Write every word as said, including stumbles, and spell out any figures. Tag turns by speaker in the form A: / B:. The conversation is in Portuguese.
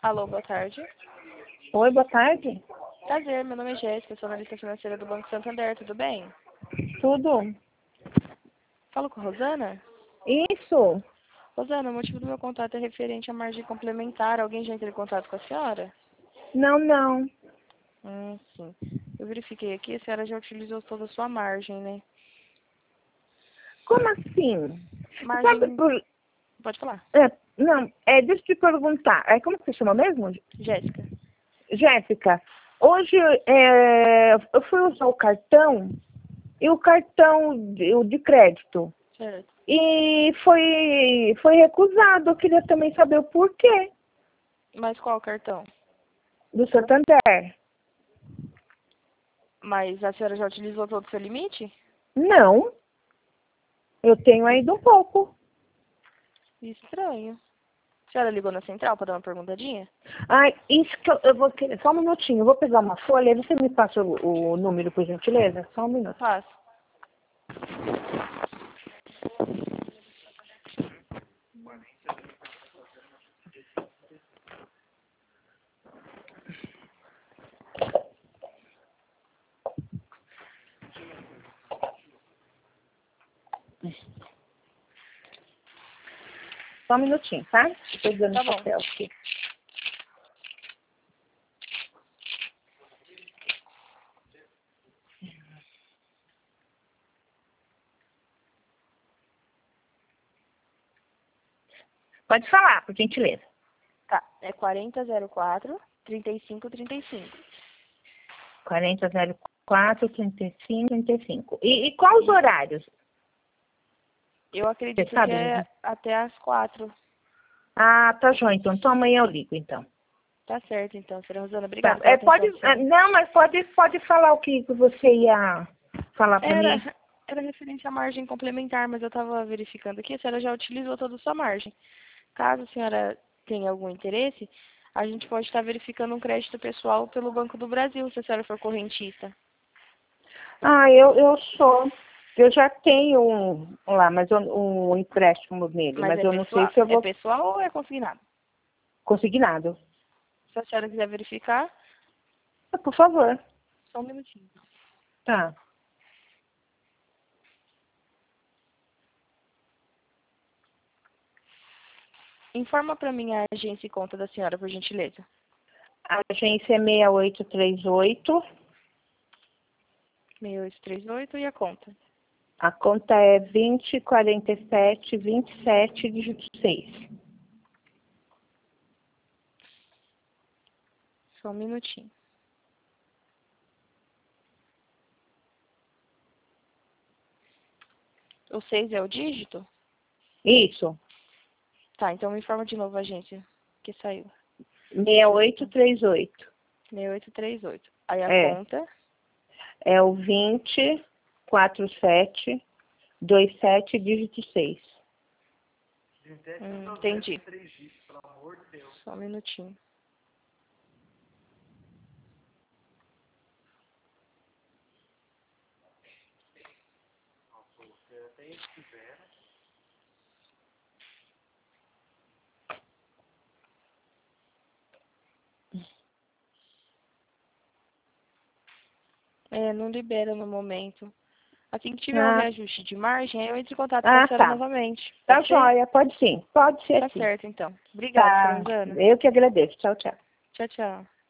A: Alô, boa tarde.
B: Oi, boa tarde.
A: Prazer, meu nome é Jéssica, sou analista financeira do Banco Santander, tudo bem?
B: Tudo?
A: Falo com a Rosana?
B: Isso.
A: Rosana, o motivo do meu contato é referente à margem complementar. Alguém já entrou em contato com a senhora?
B: Não, não.
A: Hum, sim. Eu verifiquei aqui, a senhora já utilizou toda a sua margem, né?
B: Como assim? Sabe
A: Margem...
B: por...
A: Pode falar.
B: É, não, é, deixa eu te perguntar. É, como você chama mesmo?
A: Jéssica.
B: Jéssica, hoje é, eu fui usar o cartão e o cartão de, o de crédito.
A: Certo.
B: E foi, foi recusado. Eu queria também saber o porquê
A: Mas qual cartão?
B: do Santander.
A: Mas a senhora já utilizou todo o seu limite?
B: Não, eu tenho ainda um pouco.
A: Estranho. A senhora ligou na central para dar uma perguntadinha?
B: Ai, isso que eu, eu vou querer. Só um minutinho, eu vou pegar uma folha e você me passa o, o número, por gentileza? Só um minuto.
A: Faço.
B: Só um minutinho, tá? Estou dando
A: Tá
B: o
A: bom.
B: papel aqui. Pode falar, por gentileza.
A: Tá. É quarenta zero quatro, trinta e cinco trinta e cinco.
B: quarenta zero quatro, trinta e cinco, trinta e cinco. E, e quais os horários?
A: Eu acredito
B: Você sabe,
A: que é
B: né?
A: até às quatro.
B: Ah, tá joia, então. Então amanhã eu ligo, então.
A: Tá certo, então, senhora Rosana.
B: Tá.
A: Obrigada pela
B: É,
A: atenção
B: pode,
A: da
B: é,
A: senhora.
B: não, mas pode, pode falar o que que você ia falar para mim.
A: Era, era referente à margem complementar, mas eu estava verificando aqui, a senhora já utilizou toda a sua margem. Caso a senhora tenha algum interesse, a gente pode estar verificando um crédito pessoal pelo Banco do Brasil, se a senhora for correntista.
B: Ah, eu, eu sou. Eu já tenho um lá, mas eu, um empréstimo nele,
A: Mas
B: mas
A: é
B: eu não sei
A: pessoal,
B: se eu
A: é
B: vou
A: pessoal ou é consignado?
B: conseguir nada.
A: Se a senhora quiser verificar,
B: Ah, por favor.
A: só um minutinho.
B: Tá.
A: Informa para mim a agência e conta da senhora, por gentileza.
B: A agência é seis oito três oito.
A: seis oito três oito e a conta.
B: A conta é vinte, quarenta e sete, vinte e sete, dígito seis.
A: Só um minutinho. O seis é o dígito?
B: Isso.
A: Tá, então me informa de novo a agência que saiu.
B: seis oito três oito.
A: seis oito três oito. Aí a
B: É.
A: conta.
B: É o vinte, quarenta e sete, vinte e sete, dígito seis.
A: Hum, entendi. Só um minutinho. É, não libera no momento. Assim que tiver um
B: Ah,
A: reajuste de margem, aí eu entro em contato com a
B: ah,
A: senhora
B: tá.
A: novamente.
B: Tá
A: Pode ser?
B: joia, pode sim. Pode ser
A: Tá
B: sim.
A: certo, então. Obrigada, senhora
B: Tá.
A: Rosana.
B: Eu que agradeço. Tchau, tchau.
A: Tchau, tchau.